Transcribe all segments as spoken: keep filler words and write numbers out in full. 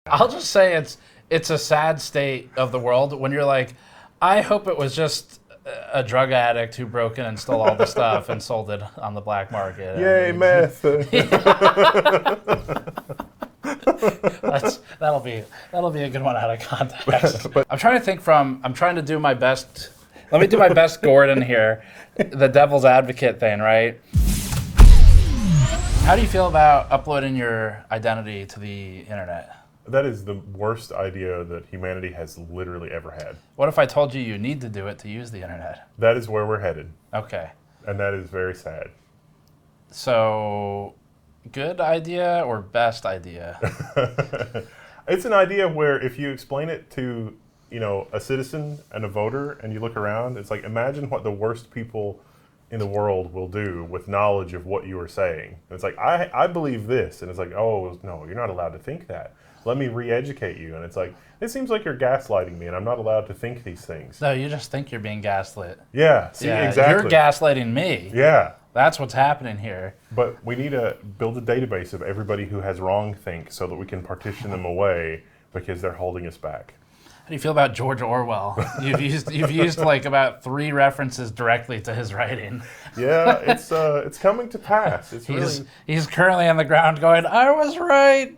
I'll just say it's it's a sad state of the world when you're like, I hope it was just a drug addict who broke in and stole all the stuff and sold it on the black market. Yay, I mean, meth! That's, that'll be that'll be a good one out of context. I'm trying to think from. I'm trying to do my best. Let me do my best, Gordon here, the devil's advocate thing, right? How do you feel about uploading your identity to the internet? That is the worst idea that humanity has literally ever had. What if I told you you need to do it to use the internet? That is where we're headed. Okay. And that is very sad. So, good idea or best idea? It's an idea where if you explain it to, you know, a citizen and a voter and you look around, it's like, imagine what the worst people in the world will do with knowledge of what you are saying. And it's like, I, I believe this. And it's like, oh, no, you're not allowed to think that. Let me re-educate you. And it's like, it seems like you're gaslighting me and I'm not allowed to think these things. No, you just think you're being gaslit. Yeah, see, Yeah, exactly. you're gaslighting me. Yeah. That's what's happening here. But we need to build a database of everybody who has wrong think so that we can partition them away because they're holding us back. How do you feel about George Orwell? You've used you've used like about three references directly to his writing. Yeah, it's uh, it's coming to pass. It's He's really... he's currently on the ground going, I was right.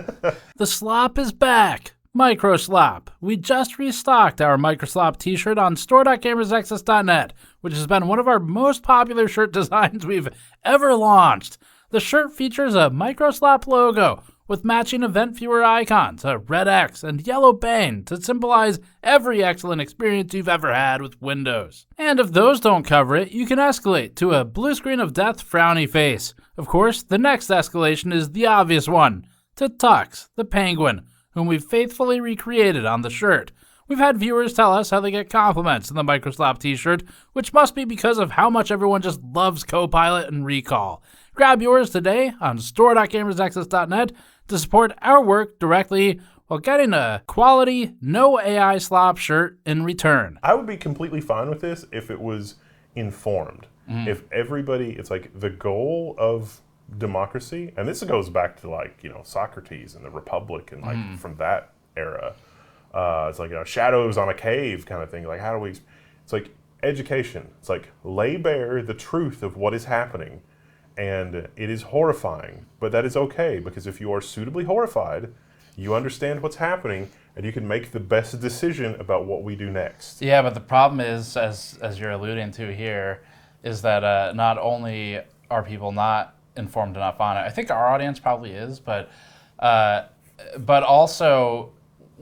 The slop is back. Micro Slop. We just restocked our Micro Slop t-shirt on store dot gamersnexus dot net, which has been one of our most popular shirt designs we've ever launched. The shirt features a Micro Slop logo with matching event viewer icons, a red X and yellow bane to symbolize every excellent experience you've ever had with Windows. And if those don't cover it, you can escalate to a blue screen of death frowny face. Of course, the next escalation is the obvious one, to Tux, the penguin, whom we've faithfully recreated on the shirt. We've had viewers tell us how they get compliments in the Micro Slop t-shirt, which must be because of how much everyone just loves Copilot and Recall. Grab yours today on store dot gamersnexus dot net to support our work directly while getting a quality, no A I slop shirt in return. I would be completely fine with this if it was informed. Mm. If everybody, it's like the goal of democracy, and this goes back to like, you know, Socrates and the Republic and like mm. from that era. Uh, it's like, you know, shadows on a cave kind of thing. Like, how do we, it's like education. It's like lay bare the truth of what is happening. And it is horrifying, but that is okay, because if you are suitably horrified, you understand what's happening, and you can make the best decision about what we do next. Yeah, but the problem is, as as you're alluding to here, is that uh, not only are people not informed enough on it, I think our audience probably is, but uh, but also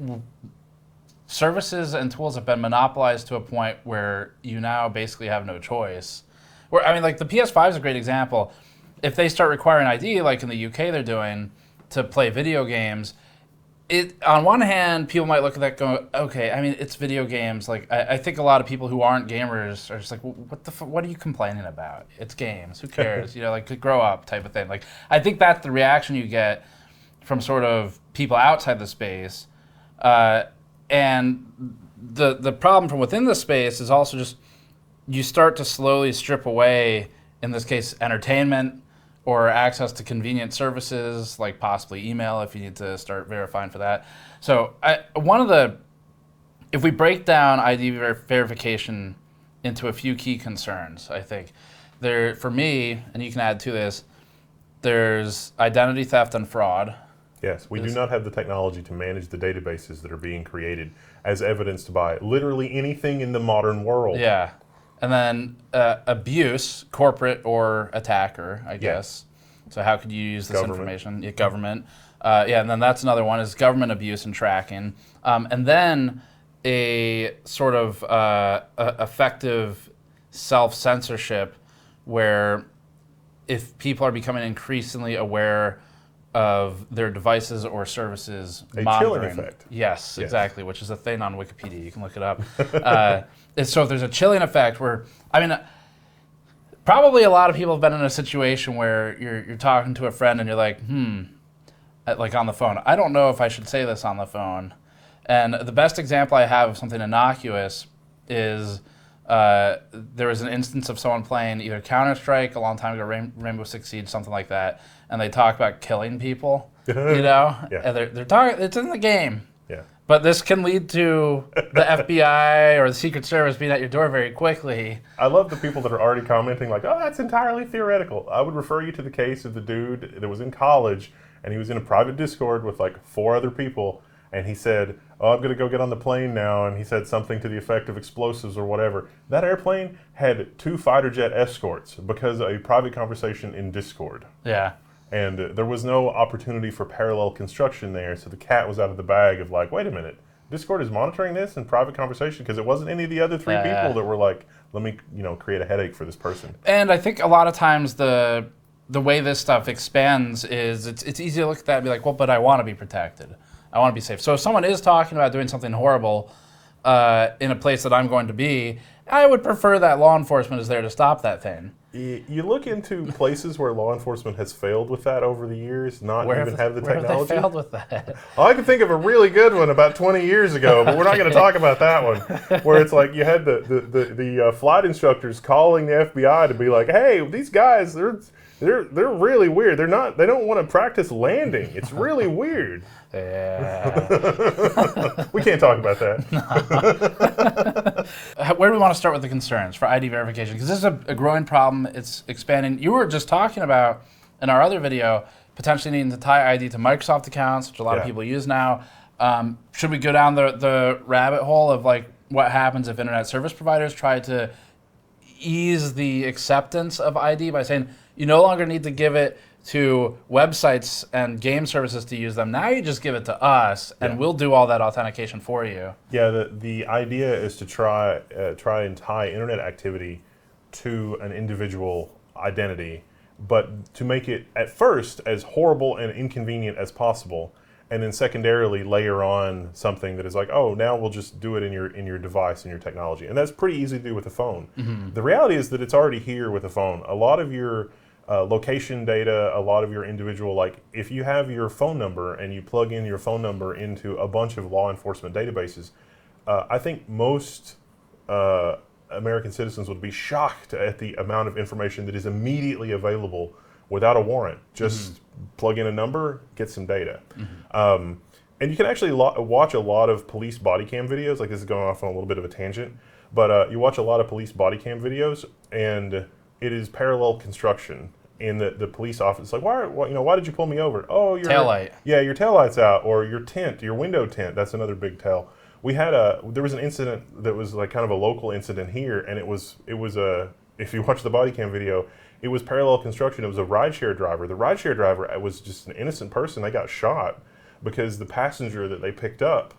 services and tools have been monopolized to a point where you now basically have no choice. Where, I mean, like the P S five is a great example. If they start requiring I D, like in the U K they're doing, to play video games, it on one hand, people might look at that go, okay, I mean, it's video games. Like, I, I think a lot of people who aren't gamers are just like, what the, f- what are you complaining about? It's games. Who cares? You know, like, grow up type of thing. Like, I think that's the reaction you get from sort of people outside the space. Uh, and the the problem from within the space is also just, you start to slowly strip away, in this case, entertainment or access to convenient services, like possibly email if you need to start verifying for that. So I, one of the, if we break down I D ver- verification into a few key concerns, I think, there, for me, and you can add to this, there's identity theft and fraud. Yes, we do not have the technology to manage the databases that are being created, as evidenced by literally anything in the modern world. Yeah. And then uh, abuse, corporate or attacker, I guess. Yeah. So how could you use this government. information? Yeah, government. Uh, yeah, and then that's another one is government abuse and tracking. Um, and then a sort of uh, a effective self-censorship where if people are becoming increasingly aware of their devices or services a monitoring. chilling effect. Yes, yes, exactly, which is a thing on Wikipedia. You can look it up. uh, so if there's a chilling effect where, I mean, uh, probably a lot of people have been in a situation where you're you're talking to a friend and you're like, hmm, at, like on the phone, I don't know if I should say this on the phone. And the best example I have of something innocuous is uh, there was an instance of someone playing either Counter-Strike a long time ago, Rain- Rainbow Six Siege, something like that, and they talk about killing people. you know, Yeah. and they're they're talking. It's in the game. Yeah. But this can lead to the F B I or the Secret Service being at your door very quickly. I love the people that are already commenting like, oh, that's entirely theoretical. I would refer you to the case of the dude that was in college and he was in a private Discord with like four other people and he said, oh, I'm going to go get on the plane now, and he said something to the effect of explosives or whatever. That airplane had two fighter jet escorts because of a private conversation in Discord. Yeah. And uh, there was no opportunity for parallel construction there, so the cat was out of the bag of like, wait a minute, Discord is monitoring this in private conversation, because it wasn't any of the other three Yeah. people that were like, let me, you know, create a headache for this person. And I think a lot of times the the way this stuff expands is it's it's easy to look at that and be like, well, but I want to be protected. I want to be safe. So if someone is talking about doing something horrible uh, in a place that I'm going to be, I would prefer that law enforcement is there to stop that thing. You, you look into places where law enforcement has failed with that over the years, not Where even have, have the where technology. have they failed with that? Well, I can think of a really good one about twenty years ago, but we're not going to talk about that one. Where it's like you had the the, the, the uh, flight instructors calling the F B I to be like, "Hey, these guys, they're they're they're really weird. They're not. They don't want to practice landing. It's really weird." Yeah. We can't talk about that. Where do we want to start with the concerns for I D verification? Because this is a, a growing problem. It's expanding. You were just talking about in our other video potentially needing to tie I D to Microsoft accounts, which a lot Yeah. of people use now. Um, should we go down the, the rabbit hole of like what happens if internet service providers try to ease the acceptance of I D by saying you no longer need to give it to websites and game services to use them. Now you just give it to us, and Yeah. we'll do all that authentication for you. Yeah, the the idea is to try uh, try and tie internet activity to an individual identity, but to make it at first as horrible and inconvenient as possible, and then secondarily layer on something that is like, oh, now we'll just do it in your in your device in your technology, and that's pretty easy to do with a phone. Mm-hmm. The reality is that it's already here with a phone. A lot of your Uh, location data, a lot of your individual, like if you have your phone number and you plug in your phone number into a bunch of law enforcement databases, uh, I think most uh, American citizens would be shocked at the amount of information that is immediately available without a warrant. Just mm-hmm. plug in a number, get some data. Mm-hmm. Um, and you can actually lo- watch a lot of police body cam videos, like this is going off on a little bit of a tangent, but uh, you watch a lot of police body cam videos and it is parallel construction. In the, the police office, like, why, why, you know, why did you pull me over? Oh, your taillight. Yeah, your taillight's out, or your tint, your window tint. That's another big tell. We had a, there was an incident that was like kind of a local incident here, and it was, it was a, if you watch the body cam video, it was parallel construction. It was a rideshare driver. The rideshare driver was just an innocent person. They got shot because the passenger that they picked up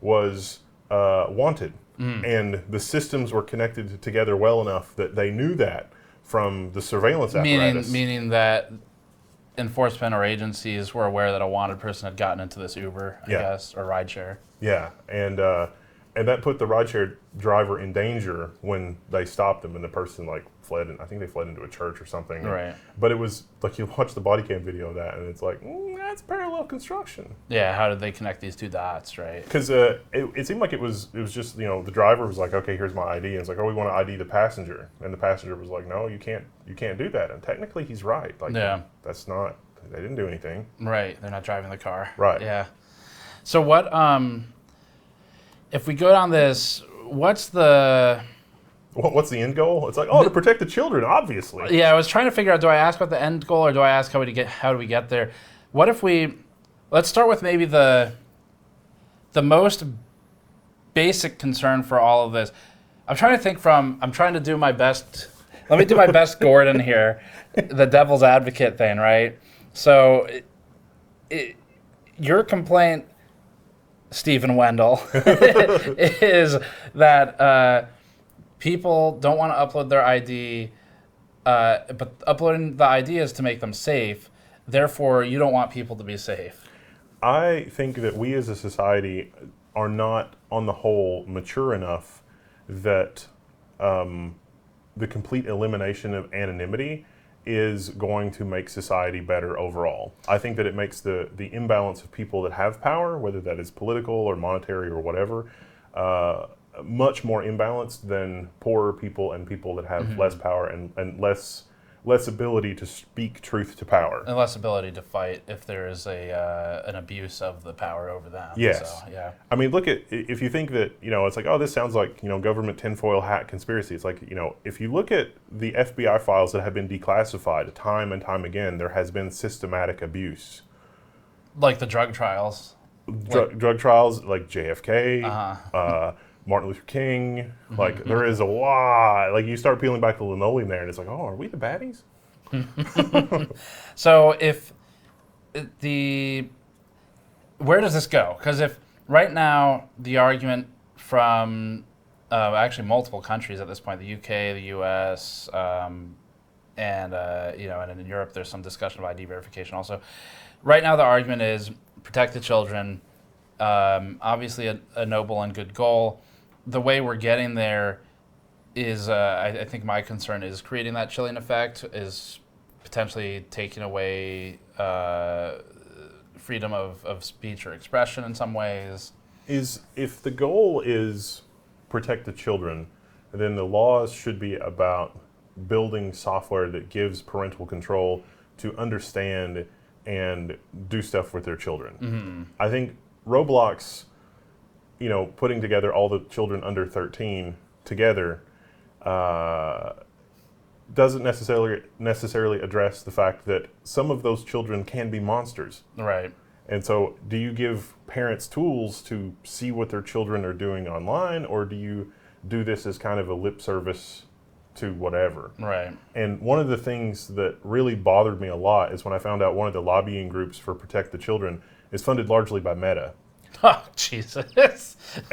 was uh, wanted, mm. and the systems were connected together well enough that they knew that from the surveillance apparatus. Meaning, meaning that enforcement or agencies were aware that a wanted person had gotten into this Uber, I yeah. guess, or rideshare. Yeah, and uh, and that put the rideshare driver in danger when they stopped him, and the person like fled, and I think they fled into a church or something. Right. But it was like you watch the body cam video of that, and it's like mm, that's parallel construction. Yeah. How did they connect these two dots? Right. Because uh, it, it seemed like it was it was just you know the driver was like, okay, here's my I D, and it's like, oh, we want to I D the passenger, and the passenger was like, no, you can't you can't do that, and technically he's right. Like, yeah. That's not. They didn't do anything. Right. They're not driving the car. Right. Yeah. So what? Um, if we go down this, what's the? What's the end goal? It's like, oh, to protect the children, obviously. Yeah, I was trying to figure out: do I ask about the end goal, or do I ask how we get how do we get there? What if we? Let's start with maybe the. The most basic concern for all of this. I'm trying to think from. I'm trying to do my best. Let me do my best, Gordon here, the devil's advocate thing, right? So, it, it, your complaint, Stephen Wendell, is that uh, people don't want to upload their I D, uh, but uploading the I D is to make them safe. Therefore, you don't want people to be safe. I think that we as a society are not, on the whole, mature enough that um, the complete elimination of anonymity is going to make society better overall. I think that it makes the, the imbalance of people that have power, whether that is political or monetary or whatever, uh, much more imbalanced than poorer people and people that have mm-hmm. less power and, and less less ability to speak truth to power. And less ability to fight if there is a uh, an abuse of the power over them. Yes. So, yeah. I mean, look at, if you think that, you know, it's like, oh, this sounds like, you know, government tinfoil hat conspiracy. It's like, you know, if you look at the F B I files that have been declassified time and time again, there has been systematic abuse. Like the drug trials. Drug, drug trials like J F K, Uh-huh. uh, Martin Luther King, like mm-hmm. there is a lot. Like you start peeling back the linoleum there, and it's like, oh, are we the baddies? So if the where does this go? Because if right now the argument from uh, actually multiple countries at this point, the U K, the U S, um, and uh, you know, and in Europe, there's some discussion of I D verification also. Right now, the argument is protect the children. Um, obviously, a, a noble and good goal. The way we're getting there is, uh, I, I think my concern is creating that chilling effect, is potentially taking away uh, freedom of, of speech or expression in some ways. Is if the goal is protect the children, then the laws should be about building software that gives parental control to understand and do stuff with their children. Mm-hmm. I think Roblox, you know, putting together all the children under thirteen together uh, doesn't necessarily necessarily address the fact that some of those children can be monsters. Right. And so do you give parents tools to see what their children are doing online, or do you do this as kind of a lip service to whatever? Right. And one of the things that really bothered me a lot is when I found out one of the lobbying groups for Protect the Children is funded largely by Meta. Oh, Jesus.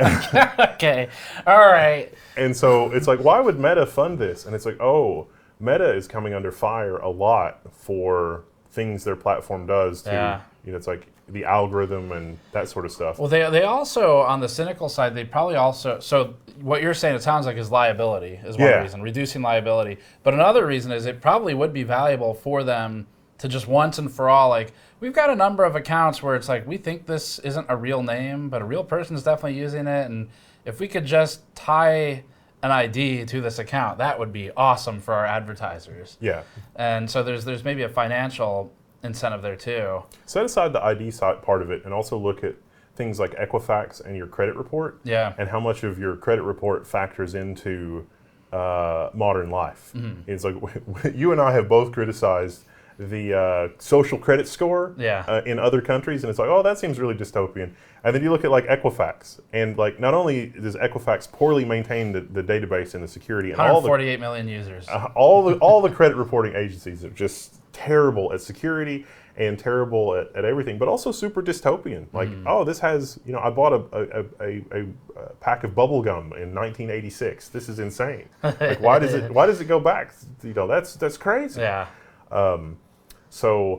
Okay. All right. And so it's like, why would Meta fund this? And it's like, oh, Meta is coming under fire a lot for things their platform does to, yeah. you know, it's like the algorithm and that sort of stuff. Well, they they also, on the cynical side, they probably also, so what you're saying, it sounds like, is liability is one yeah. reason, reducing liability. But another reason is it probably would be valuable for them to just once and for all, like, we've got a number of accounts where it's like, we think this isn't a real name, but a real person is definitely using it. And if we could just tie an I D to this account, that would be awesome for our advertisers. Yeah. And so there's there's maybe a financial incentive there too. Set aside the I D side part of it and also look at things like Equifax and your credit report. Yeah. And how much of your credit report factors into uh, modern life. Mm-hmm. It's like you and I have both criticized the uh, social credit score yeah. uh, in other countries, and it's like, oh, that seems really dystopian. And then you look at like Equifax, and like not only does Equifax poorly maintain the, the database and the security, and all the forty-eight million users, uh, all the all the credit reporting agencies are just terrible at security and terrible at, at everything, but also super dystopian. Like, mm. oh, this has, you know, I bought a a, a, a, a pack of bubble gum in nineteen eighty-six. This is insane. Like, why does it why does it go back? You know, that's that's crazy. Yeah. Um, so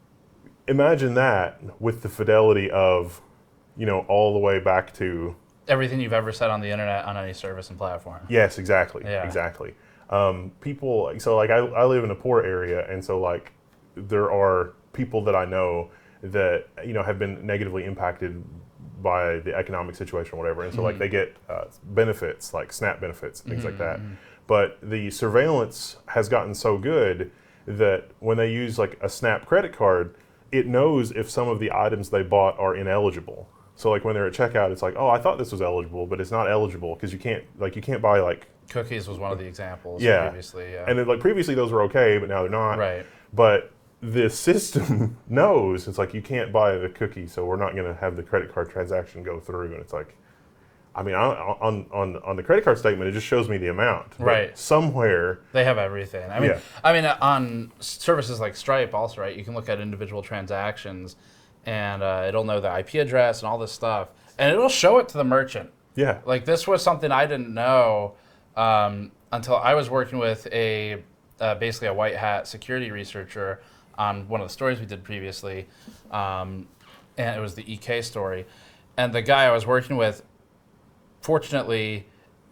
imagine that with the fidelity of, you know, all the way back to everything you've ever said on the internet on any service and platform. Yes, exactly. Yeah. Exactly. Um, people, so like I, I live in a poor area, and so like there are people that I know that, you know, have been negatively impacted by the economic situation or whatever. And so mm-hmm. like they get uh, benefits, like SNAP benefits, things mm-hmm. like that. But the surveillance has gotten so good that when they use like a SNAP credit card, it knows if some of the items they bought are ineligible. So like when they're at checkout, it's like, oh, I thought this was eligible, but it's not eligible because you can't like you can't buy like cookies was one of the examples yeah. previously. Yeah. And then, like previously those were okay, but now they're not. Right. But the system knows it's like you can't buy the cookie, so we're not going to have the credit card transaction go through. And it's like, I mean, on on on the credit card statement, it just shows me the amount. But right. somewhere they have everything. I mean, yeah. I mean, on services like Stripe, also, right? You can look at individual transactions, and uh, it'll know the I P address and all this stuff, and it'll show it to the merchant. Yeah. Like this was something I didn't know um, until I was working with a uh, basically a white hat security researcher on one of the stories we did previously, um, and it was the E K story, and the guy I was working with, fortunately,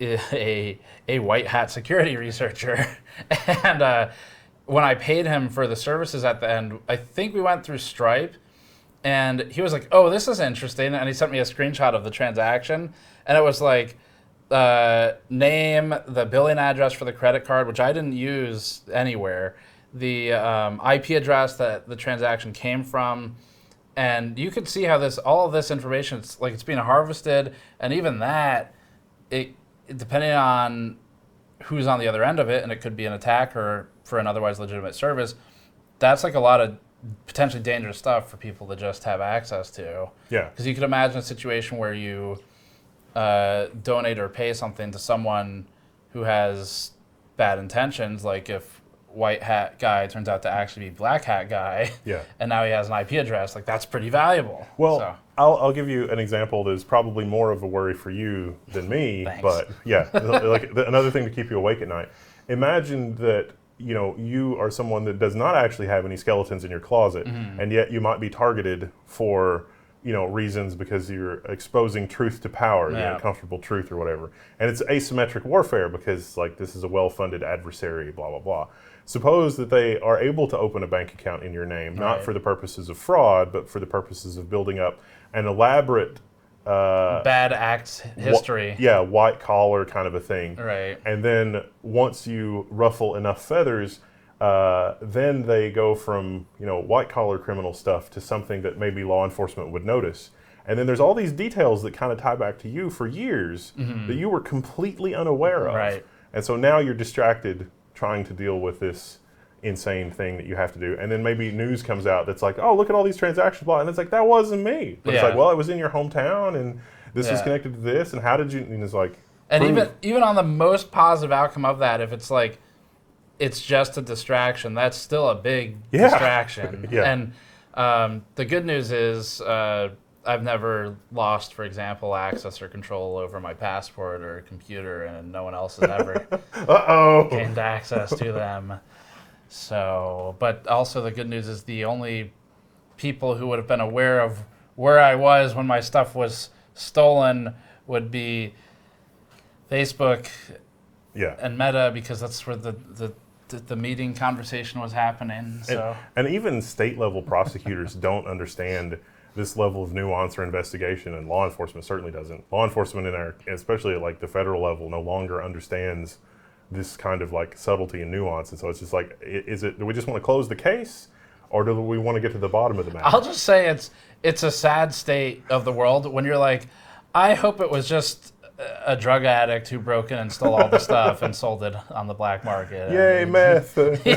a a white hat security researcher, and uh, when I paid him for the services at the end, I think we went through Stripe, and he was like, "Oh, this is interesting," and he sent me a screenshot of the transaction, and it was like, uh, name, the billing address for the credit card, which I didn't use anywhere, the um, I P address that the transaction came from. And you could see how this, all of this information, it's like it's being harvested, and even that, it depending on who's on the other end of it, and it could be an attacker for an otherwise legitimate service. That's like a lot of potentially dangerous stuff for people to just have access to. Yeah. Because you could imagine a situation where you uh, donate or pay something to someone who has bad intentions, like if white hat guy turns out to actually be black hat guy, Yeah. and now he has an I P address, like that's pretty valuable. Well, so. I'll, I'll give you an example that is probably more of a worry for you than me, Thanks. but yeah, like the, another thing to keep you awake at night. Imagine that, you know, you are someone that does not actually have any skeletons in your closet, mm-hmm. and yet you might be targeted for, you know, reasons because you're exposing truth to power, Yeah. the uncomfortable truth or whatever. And it's asymmetric warfare because, like, this is a well-funded adversary, blah, blah, blah. Suppose that they are able to open a bank account in your name, not Right. for the purposes of fraud, but for the purposes of building up an elaborate uh, Bad acts history. Wh- yeah, white collar kind of a thing. Right. And then once you ruffle enough feathers, uh, then they go from, you know, white collar criminal stuff to something that maybe law enforcement would notice. And then there's all these details that kind of tie back to you for years Mm-hmm. that you were completely unaware of. Right. And so now you're distracted trying to deal with this insane thing that you have to do. And then maybe news comes out that's like, oh, look at all these transactions, blah. And it's like, that wasn't me. But it's Yeah. like, well, it was in your hometown and this is Yeah. connected to this. And how did you, and it's like, And prove- even even on the most positive outcome of that, if it's like it's just a distraction, that's still a big Yeah. distraction. Yeah. And um, the good news is uh, I've never lost, for example, access or control over my passport or computer, and no one else has ever uh-oh. gained access to them. So, but also the good news is the only people who would have been aware of where I was when my stuff was stolen would be Facebook Yeah. and Meta, because that's where the, the, the, the meeting conversation was happening. So And, and even state level prosecutors don't understand this level of nuance or investigation, and law enforcement certainly doesn't. Law enforcement in our, especially at like the federal level, no longer understands this kind of like subtlety and nuance. And so it's just like, i- is it, do we just want to close the case, or do we want to get to the bottom of the matter? I'll just say it's it's a sad state of the world when you're like, I hope it was just a drug addict who broke in and stole all the stuff and sold it on the black market. Yay, And meth.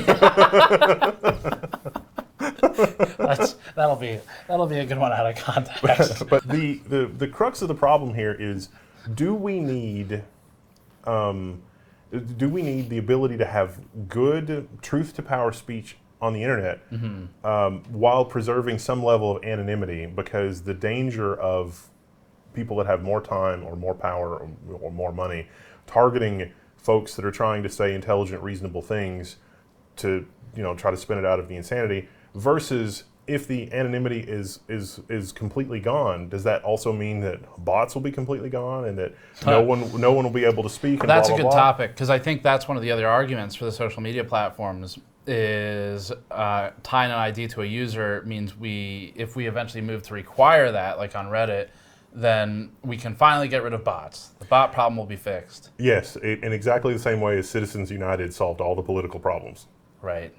that's, that'll be that'll be a good one out of context. But the, the, the crux of the problem here is, do we need um, do we need the ability to have good truth to power speech on the internet Mm-hmm. um, while preserving some level of anonymity? Because the danger of people that have more time or more power or, or more money targeting folks that are trying to say intelligent, reasonable things to, you know, try to spin it out of the insanity, versus if the anonymity is is is completely gone, does that also mean that bots will be completely gone and that no Huh. one no one will be able to speak? And That's blah, a good blah, blah? topic, because I think that's one of the other arguments for the social media platforms is uh, tying an I D to a user means we, if we eventually move to require that, like on Reddit, then we can finally get rid of bots. The bot problem will be fixed. Yes, it, in exactly the same way as Citizens United solved all the political problems. Right.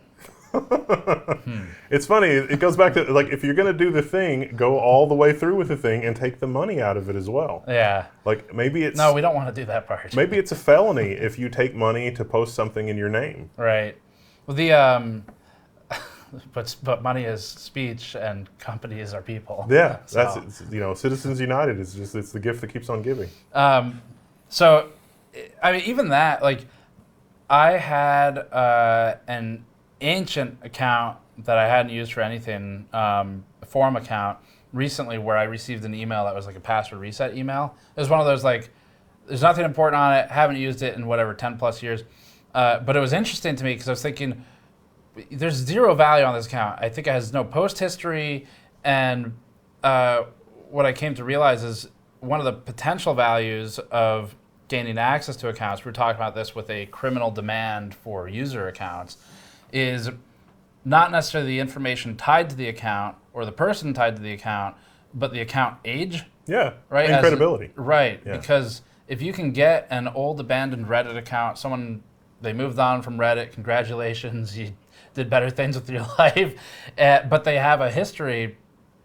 It's funny, it goes back to, like, if you're going to do the thing, go all the way through with the thing and take the money out of it as well. Yeah. Like, maybe it's No, we don't want to do that part. maybe it's a felony if you take money to post something in your name. Right. Well, the um, but but money is speech, and companies are people. Yeah, So- that's it's, you know, Citizens United is just, it's the gift that keeps on giving. Um, so, I mean, even that, like, I had uh, an ancient account that I hadn't used for anything, um, a forum account, recently where I received an email that was like a password reset email. It was one of those, like, there's nothing important on it, haven't used it in whatever, ten plus years. Uh, but it was interesting to me because I was thinking, there's zero value on this account. I think it has no post history, and uh, what I came to realize is one of the potential values of gaining access to accounts, we're talking about this with a criminal demand for user accounts, is not necessarily the information tied to the account or the person tied to the account, but the account age, Yeah, right? and As- credibility. Right, Yeah. because if you can get an old abandoned Reddit account, someone, they moved on from Reddit, congratulations, you did better things with your life. Uh, but they have a history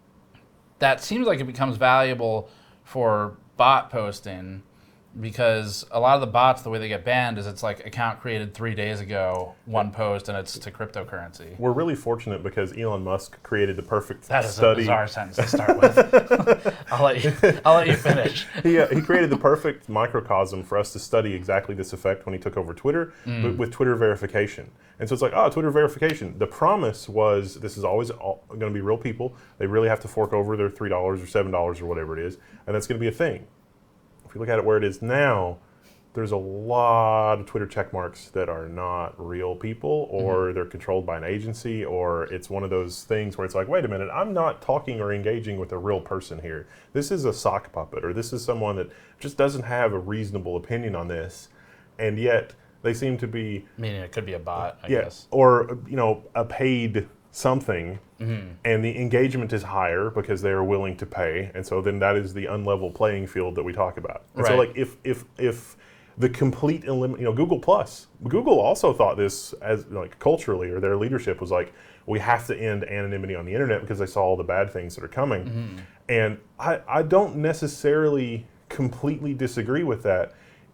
that seems like it becomes valuable for bot posting, because a lot of the bots, the way they get banned is it's like account created three days ago, one post, and it's to cryptocurrency. We're really fortunate because Elon Musk created the perfect That is study. a bizarre sentence to start with. I'll let you. I'll let you finish. he, uh, he created the perfect microcosm for us to study exactly this effect when he took over Twitter, mm. but with Twitter verification. And so it's like, oh, Twitter verification. The promise was this is always going to be real people. They really have to fork over their three dollars or seven dollars or whatever it is, and that's going to be a thing. If you look at it where it is now, there's a lot of Twitter check marks that are not real people, or mm-hmm. they're controlled by an agency, or it's one of those things where it's like, wait a minute, I'm not talking or engaging with a real person here. This is a sock puppet, or this is someone that just doesn't have a reasonable opinion on this, and yet they seem to be... Meaning it could be a bot, I yeah, guess. Or, you know, a paid something, mm-hmm. and the engagement is higher because they are willing to pay, and so then that is the unlevel playing field that we talk about. And right. so, like, if if if the complete elim- you know, Google Plus, Google also thought this as like culturally, or their leadership was like, we have to end anonymity on the internet because they saw all the bad things that are coming, mm-hmm. and I I don't necessarily completely disagree with that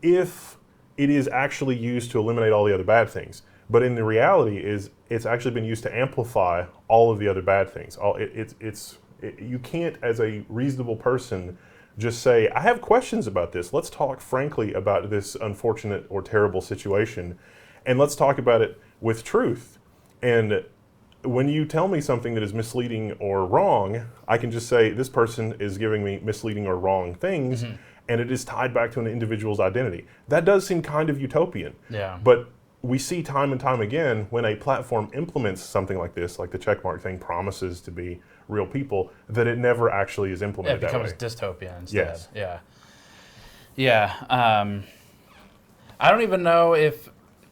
if it is actually used to eliminate all the other bad things. But in the reality is, it's actually been used to amplify all of the other bad things. All it, it's it's it, you can't, as a reasonable person, just say, I have questions about this. Let's talk frankly about this unfortunate or terrible situation, and let's talk about it with truth. And when you tell me something that is misleading or wrong, I can just say, this person is giving me misleading or wrong things, mm-hmm. and it is tied back to an individual's identity. That does seem kind of utopian. Yeah. But we see time and time again when a platform implements something like this, like the checkmark thing promises to be real people, that it never actually is implemented that way. It becomes dystopian instead. Yes. Yeah. Yeah. Um, I don't even know if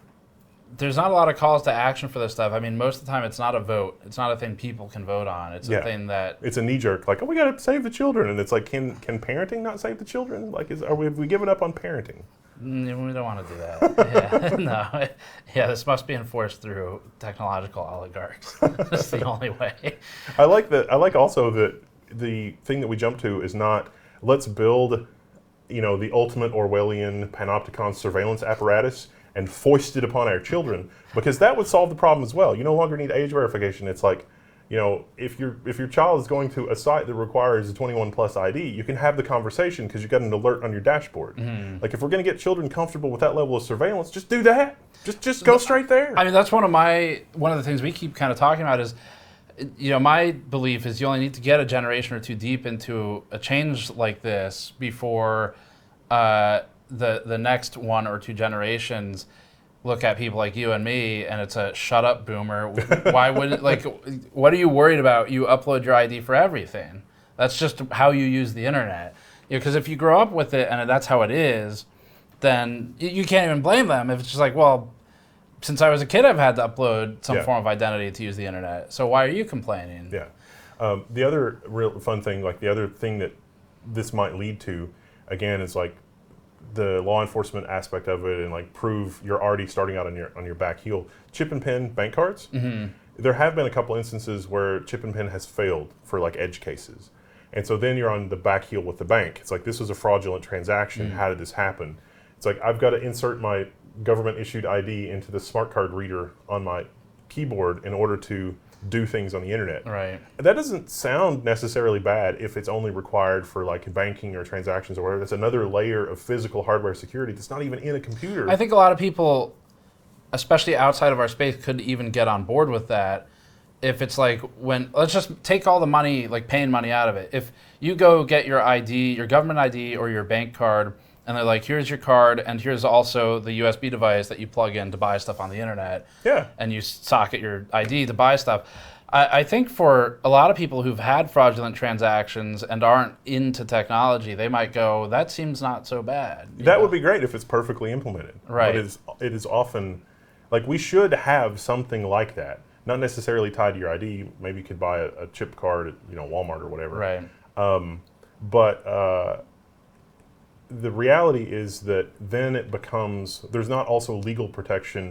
there's not a lot of calls to action for this stuff. I mean, most of the time it's not a vote. It's not a thing people can vote on. It's yeah. a thing that... It's a knee-jerk, like, oh, we got to save the children. And it's like, can can parenting not save the children? Like, is, are we, have we given up on parenting? Mm, we don't want to do that. yeah. No. Yeah, this must be enforced through technological oligarchs. That's the only way. I like that. I like also that the thing that we jump to is not, let's build, you know, the ultimate Orwellian panopticon surveillance apparatus and foist it upon our children, because that would solve the problem as well. You no longer need age verification. It's like, you know, if your if your child is going to a site that requires a twenty-one plus I D, you can have the conversation because you got an alert on your dashboard. Mm-hmm. Like, if we're going to get children comfortable with that level of surveillance, just do that. Just just go straight there. I mean, that's one of my one of the things we keep kind of talking about is, you know, my belief is you only need to get a generation or two deep into a change like this before uh, the the next one or two generations look at people like you and me, and it's a shut up, boomer. Why would like? What are you worried about? You upload your I D for everything. That's just how you use the internet. Because you know, if you grow up with it and that's how it is, then you, you can't even blame them. If it's just like, well, since I was a kid, I've had to upload some yeah. form of identity to use the internet. So why are you complaining? Yeah. Um, the other real fun thing, like the other thing that this might lead to, again, is like the law enforcement aspect of it, and like prove you're already starting out on your on your back heel. Chip and pin bank cards. Mm-hmm. There have been a couple instances where chip and pin has failed for like edge cases, and so then you're on the back heel with the bank. It's like, this was a fraudulent transaction. Mm-hmm. How did this happen? It's like, I've got to insert my government issued I D into the smart card reader on my keyboard in order to do things on the internet. Right. That doesn't sound necessarily bad if it's only required for like banking or transactions or whatever. That's another layer of physical hardware security that's not even in a computer. I think a lot of people, especially outside of our space, could even get on board with that. If it's like, when, let's just take all the money, like paying money out of it. If you go get your I D, your government I D or your bank card, and they're like, here's your card, and here's also the U S B device that you plug in to buy stuff on the internet. Yeah. And you socket your I D to buy stuff. I, I think for a lot of people who've had fraudulent transactions and aren't into technology, they might go, that seems not so bad. That know? would be great if it's perfectly implemented. Right. But it is, it is often, like, we should have something like that. Not necessarily tied to your I D. Maybe you could buy a, a chip card at, you know, Walmart or whatever. Right. Um, but uh, the reality is that then it becomes, there's not also legal protection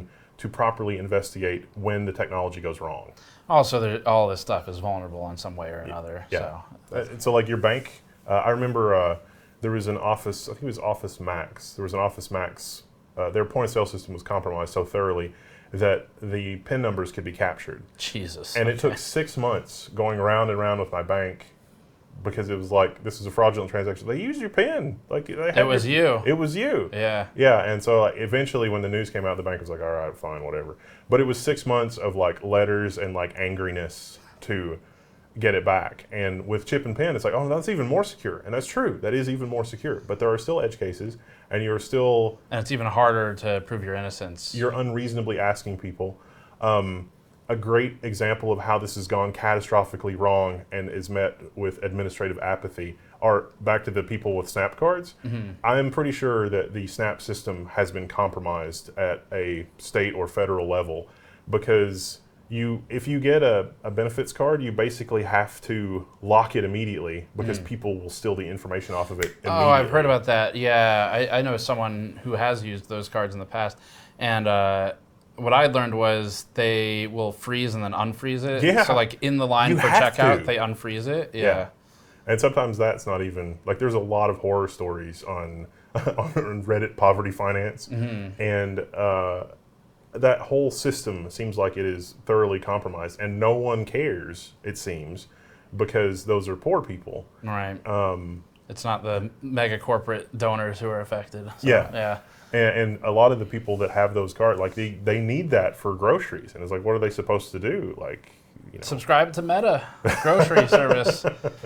to properly investigate when the technology goes wrong. Also, there, all this stuff is vulnerable in some way or another. Yeah. So, Uh, so like your bank, uh, I remember uh, there was an Office, I think it was Office Max. There was an Office Max, uh, their point of sale system was compromised so thoroughly that the PIN numbers could be captured. Jesus. And okay. it took six months going around and around with my bank because it was like, this is a fraudulent transaction. They used your PIN. Like they had It was your, you. It was you. Yeah. Yeah, and so like, eventually when the news came out, the bank was like, all right, fine, whatever. But it was six months of like letters and like angriness to get it back. And with chip and pin, it's like, oh, that's even more secure. And that's true. That is even more secure. But there are still edge cases, and you're still... And it's even harder to prove your innocence. You're unreasonably asking people. Um, a great example of how this has gone catastrophically wrong and is met with administrative apathy are back to the people with SNAP cards. Mm-hmm. I'm pretty sure that the SNAP system has been compromised at a state or federal level because you, if you get a, a benefits card, you basically have to lock it immediately because mm. people will steal the information off of it immediately. Oh, I've heard about that. Yeah, I, I know someone who has used those cards in the past. And uh, what I learned was they will freeze and then unfreeze it. Yeah. So like in the line You for have checkout, to. they unfreeze it. Yeah. Yeah. And sometimes that's not even, like there's a lot of horror stories on, on Reddit poverty finance. Mm-hmm. And uh, that whole system seems like it is thoroughly compromised. And no one cares, it seems, because those are poor people. Right. Um, it's not the mega corporate donors who are affected. So, yeah. Yeah. And, and a lot of the people that have those cards, like they, they need that for groceries. And it's like, what are they supposed to do? Like, you know. Subscribe to Meta grocery service.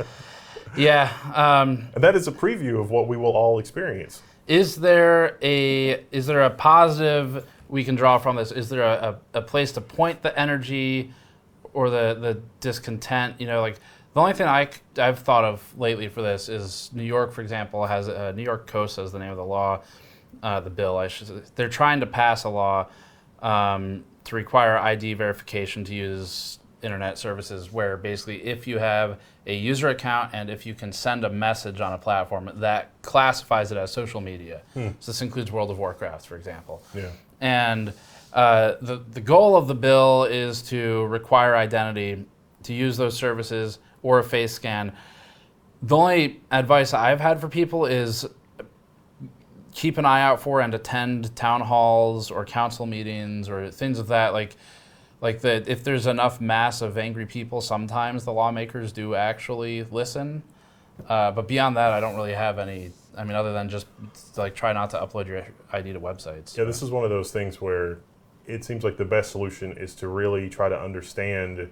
Yeah. Um, and that is a preview of what we will all experience. Is there a is there a positive we can draw from this? Is there a, a, a place to point the energy or the, the discontent? You know, like the only thing I, I've thought of lately for this is New York, for example, has a New York COSA is the name of the law, uh, the bill. I should. They're trying to pass a law um, to require I D verification to use internet services, where basically if you have a user account and if you can send a message on a platform, that classifies it as social media. Hmm. So this includes World of Warcraft, for example. Yeah. And uh, the, the goal of the bill is to require identity to use those services or a face scan. The only advice I've had for people is keep an eye out for and attend town halls or council meetings or things of that. Like, like the, if there's enough mass of angry people, sometimes the lawmakers do actually listen. Uh, but beyond that, I don't really have any, I mean, other than just like try not to upload your I D to websites. Yeah, this is one of those things where it seems like the best solution is to really try to understand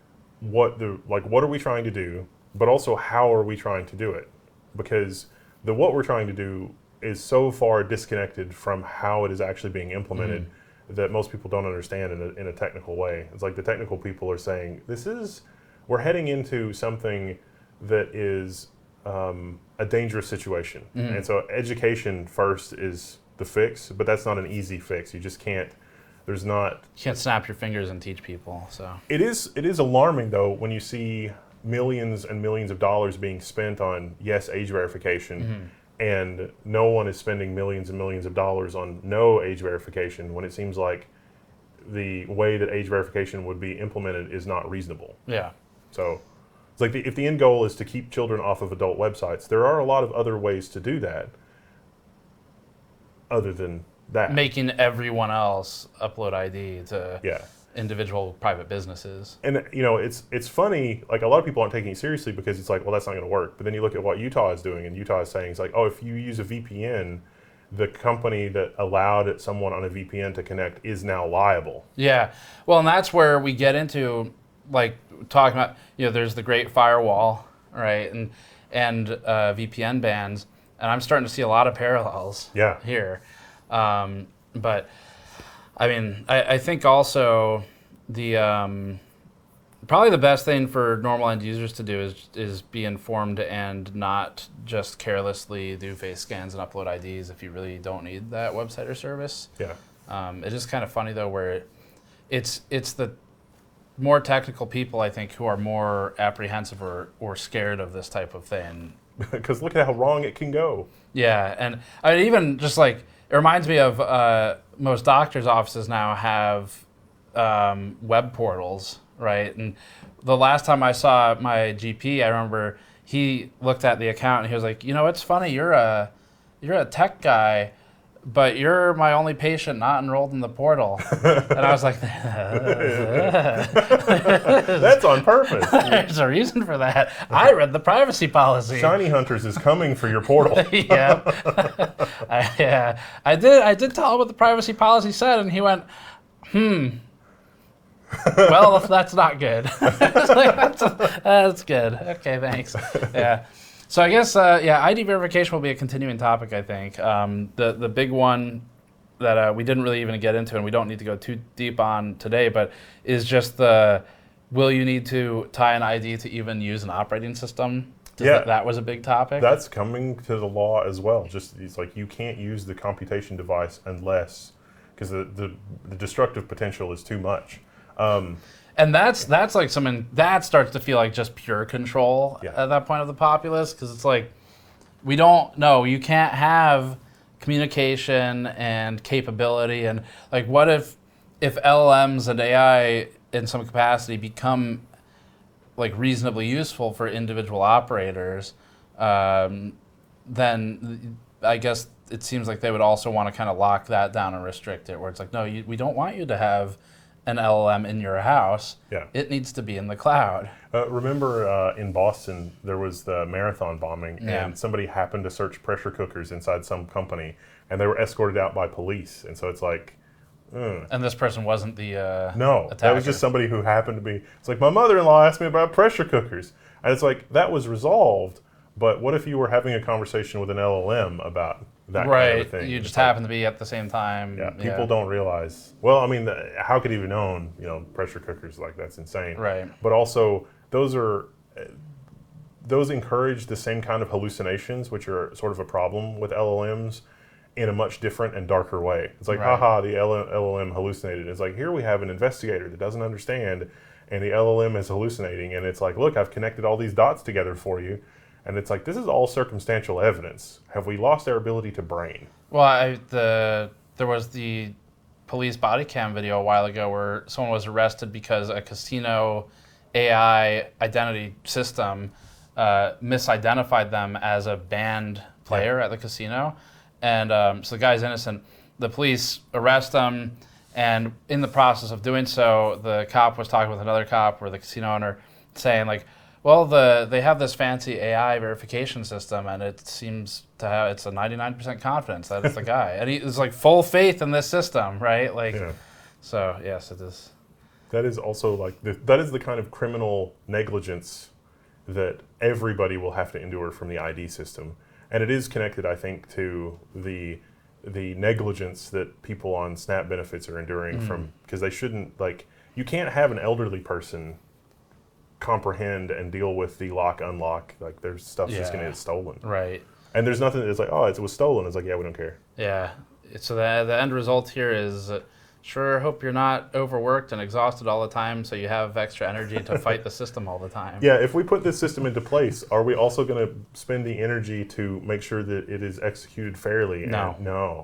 what the, like, what are we trying to do, but also how are we trying to do it? Because the what we're trying to do is so far disconnected from how it is actually being implemented. Mm-hmm. that most people don't understand in a, in a technical way. It's like the technical people are saying, this is, we're heading into something that is um, a dangerous situation. Mm-hmm. And so education first is the fix, but that's not an easy fix. You just can't, there's not... You can't snap your fingers and teach people, so... It is, it is alarming, though, when you see millions and millions of dollars being spent on, yes, age verification, mm-hmm. and no one is spending millions and millions of dollars on no age verification when it seems like the way that age verification would be implemented is not reasonable. Yeah. So it's like the, if the end goal is to keep children off of adult websites, there are a lot of other ways to do that other than that. Making everyone else upload I D to... Yeah. individual private businesses. And you know, it's it's funny, like a lot of people aren't taking it seriously because it's like, well, that's not going to work. But then you look at what Utah is doing, and Utah is saying, it's like, oh, if you use a V P N, the company that allowed someone on a V P N to connect is now liable. Yeah. Well, and that's where we get into, like, talking about, you know, there's the Great Firewall, right? And, and uh, V P N bans. And I'm starting to see a lot of parallels yeah. here. Um, but... I mean, I, I think also the um, probably the best thing for normal end users to do is is be informed and not just carelessly do face scans and upload I Ds if you really don't need that website or service. Yeah. Um, it is kind of funny though, where it, it's it's the more technical people, I think, who are more apprehensive or, or scared of this type of thing. Because look at how wrong it can go. Yeah, and I mean, even just like it reminds me of uh, most doctors' offices now have um, web portals, right? And the last time I saw my G P, I remember he looked at the account and he was like, you know, it's funny, you're a you're a tech guy, but you're my only patient not enrolled in the portal. And I was like, that's on purpose. There's a reason for that. I read the privacy policy. Shiny Hunters is coming for your portal. Yeah. I, yeah. I did I did tell him what the privacy policy said, and he went, hmm. Well, if that's not good. Like, that's, that's good. Okay, thanks. Yeah. So I guess, uh, yeah, I D verification will be a continuing topic, I think. Um, the, the big one that uh, we didn't really even get into, and we don't need to go too deep on today, but is just the, will you need to tie an I D to even use an operating system? Does Yeah. That, that was a big topic. That's coming to the law as well. Just it's like you can't use the computation device unless, because the, the, the destructive potential is too much. Um, And that's that's like something that starts to feel like just pure control Yeah. at that point of the populace, because it's like we don't know, you can't have communication and capability, and like what if if L L Ms and A I in some capacity become like reasonably useful for individual operators, um, then I guess it seems like they would also want to kind of lock that down and restrict it, where it's like, no, you, we don't want you to have an L L M in your house. Yeah. It needs to be in the cloud. Uh, remember uh, in Boston, there was the marathon bombing, Yeah. and somebody happened to search pressure cookers inside some company, and they were escorted out by police. And so it's like, mm. And this person wasn't the uh, no, attacker. that was just somebody who happened to be. It's like, my mother-in-law asked me about pressure cookers. And it's like, that was resolved, but what if you were having a conversation with an L L M about that right. kind of thing? You It's just like, happen to be at the same time. Yeah, people don't realize. Well, I mean, the, how could he have known? You know, pressure cookers, like, that's insane. Right. But also, those are those encourage the same kind of hallucinations, which are sort of a problem with L L Ms, in a much different and darker way. It's like, Right. haha, the L L M hallucinated. It's like, here we have an investigator that doesn't understand, and the L L M is hallucinating, and it's like, look, I've connected all these dots together for you. And it's like, this is all circumstantial evidence. Have we lost our ability to brain? Well, I, the there was the police body cam video a while ago where someone was arrested because a casino A I identity system uh, misidentified them as a banned player at the casino. And um, so the guy's innocent. The police arrest him, and in the process of doing so, the cop was talking with another cop or the casino owner saying, like, well, the they have this fancy A I verification system, and it seems to have, it's a ninety-nine percent confidence that it's the guy. And he, it's like full faith in this system, right? Like, Yeah. so, yes, it is. That is also like, the, that is the kind of criminal negligence that everybody will have to endure from the I D system. And it is connected, I think, to the the negligence that people on SNAP benefits are enduring Mm. from, because they shouldn't, like, you can't have an elderly person comprehend and deal with the lock unlock. Like, there's stuff's just going to Yeah. get stolen. Right. And there's nothing that's like, oh, it was stolen. It's like, yeah, we don't care. Yeah. So the, the end result here is, uh, sure, hope you're not overworked and exhausted all the time so you have extra energy to fight the system all the time. Yeah, if we put this system into place, are we also going to spend the energy to make sure that it is executed fairly? No. And no.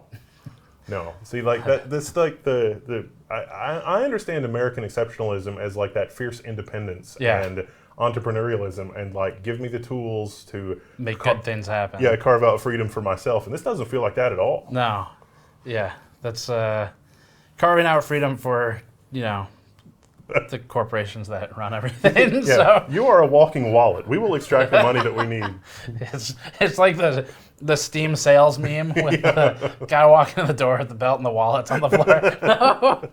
No. See, like, that. This like the the I, I I understand American exceptionalism as like that fierce independence Yeah. and entrepreneurialism, and like, give me the tools to Make car- good things happen. yeah, carve out freedom for myself. And this doesn't feel like that at all. No. Yeah. That's uh, carving out freedom for, you know, the corporations that run everything. Yeah, So you are a walking wallet. We will extract the money that we need. it's it's like the the Steam sales meme with the guy walking in the door with the belt and the wallets on the floor. No.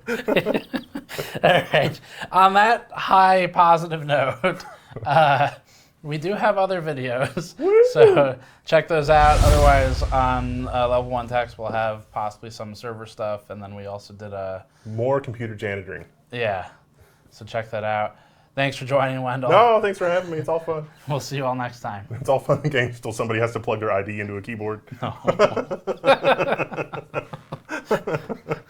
All right. On that high positive note, uh, we do have other videos, so check those out. Otherwise, on uh, Level One Text, we'll have possibly some server stuff, and then we also did a More computer janitoring. yeah. So check that out. Thanks for joining, Wendell. No, thanks for having me. It's all fun. We'll see you all next time. It's all fun and games until somebody has to plug their I D into a keyboard. No.